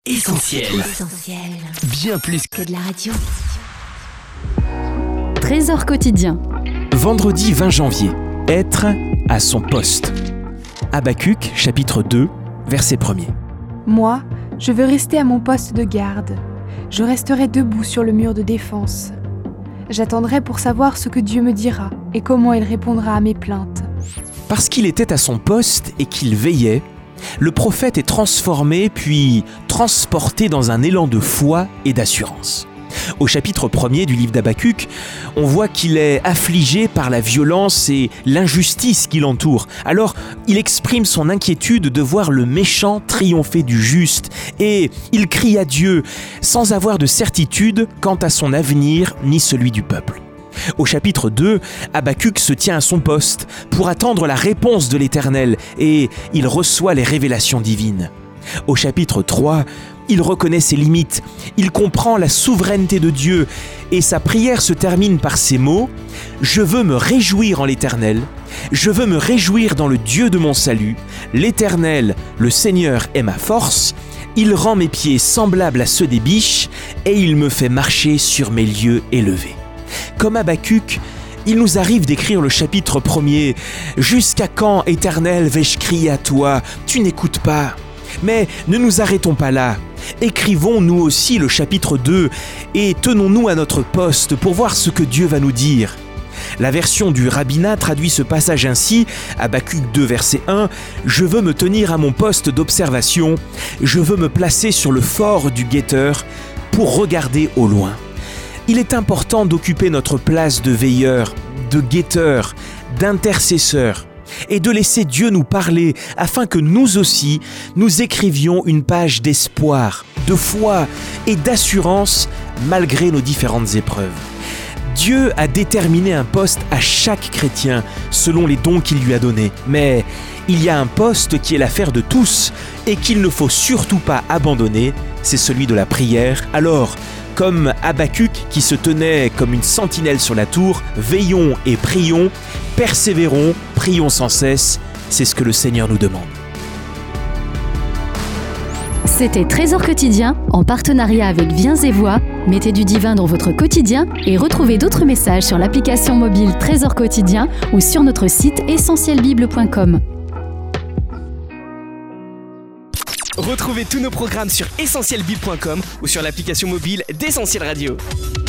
Essentiel. Bien plus que de la radio. Trésor quotidien. Vendredi 20 janvier. Être à son poste. Habakkuk, chapitre 2, verset 1er. Moi, je veux rester à mon poste de garde. Je resterai debout sur le mur de défense. J'attendrai pour savoir ce que Dieu me dira et comment il répondra à mes plaintes. Parce qu'il était à son poste et qu'il veillait, le prophète est transformé puis transporté dans un élan de foi et d'assurance. Au chapitre 1er du livre d'Habakkuk, on voit qu'il est affligé par la violence et l'injustice qui l'entoure. Alors, il exprime son inquiétude de voir le méchant triompher du juste et il crie à Dieu sans avoir de certitude quant à son avenir ni celui du peuple. Au chapitre 2, Habakkuk se tient à son poste pour attendre la réponse de l'Éternel et il reçoit les révélations divines. Au chapitre 3, il reconnaît ses limites, il comprend la souveraineté de Dieu et sa prière se termine par ces mots « Je veux me réjouir en l'Éternel, je veux me réjouir dans le Dieu de mon salut, l'Éternel, le Seigneur est ma force, il rend mes pieds semblables à ceux des biches et il me fait marcher sur mes lieux élevés. » Comme Habakkuk, il nous arrive d'écrire le chapitre 1er « Jusqu'à quand, Éternel, vais-je crier à toi? Tu n'écoutes pas. » Mais ne nous arrêtons pas là. Écrivons nous aussi le chapitre 2 et tenons-nous à notre poste pour voir ce que Dieu va nous dire. La version du rabbinat traduit ce passage ainsi, Habakkuk 2 verset 1, « Je veux me tenir à mon poste d'observation, je veux me placer sur le fort du guetteur pour regarder au loin. » Il est important d'occuper notre place de veilleur, de guetteur, d'intercesseur et de laisser Dieu nous parler afin que nous aussi, nous écrivions une page d'espoir, de foi et d'assurance malgré nos différentes épreuves. Dieu a déterminé un poste à chaque chrétien selon les dons qu'il lui a donnés. Mais il y a un poste qui est l'affaire de tous et qu'il ne faut surtout pas abandonner, c'est celui de la prière. Alors, comme Habakkuk qui se tenait comme une sentinelle sur la tour, veillons et prions, persévérons, prions sans cesse, c'est ce que le Seigneur nous demande. C'était Trésor quotidien en partenariat avec Viens et Voix. Mettez du divin dans votre quotidien et retrouvez d'autres messages sur l'application mobile Trésor quotidien ou sur notre site essentielbible.com. Retrouvez tous nos programmes sur essentielbible.com ou sur l'application mobile d'Essentiel Radio.